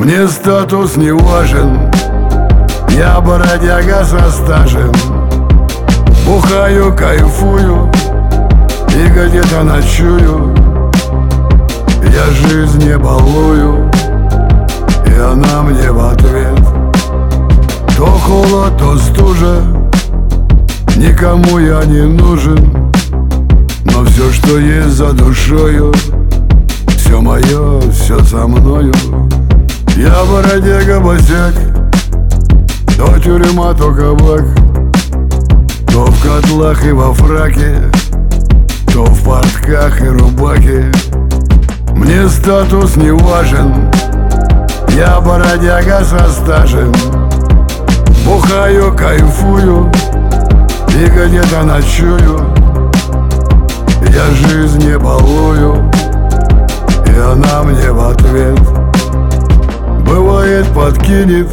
Мне статус не важен, я бродяга со стажем. Бухаю, кайфую и где-то ночую. Я жизнь не балую, и она мне в ответ. То холод, то стужа, никому я не нужен. Но все, что есть за душою, все мое, все со мною. Я бродяга босяк, то тюрьма, то кабак, то в котлах и во фраке, то в портках и рубаке. Мне статус не важен, я бродяга со стажем. Бухаю, кайфую и где-то ночую. Я жизнь не балую, и она мне в ответ. Бывает подкинет,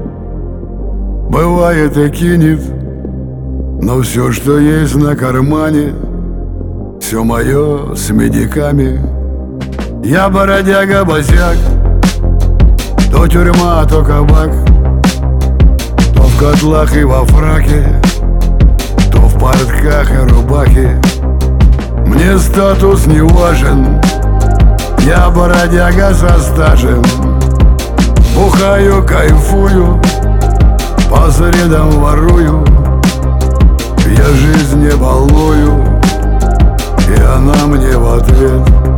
бывает и кинет, но все, что есть на кармане, все мое с медиками. Я бродяга босяк, то тюрьма, то кабак, то в котлах и во фраке, то в портках и рубаке. Мне статус не важен, я бродяга со стажем. Бухаю, кайфую, по средам ворую. Я жизнь не балую, и она мне в ответ.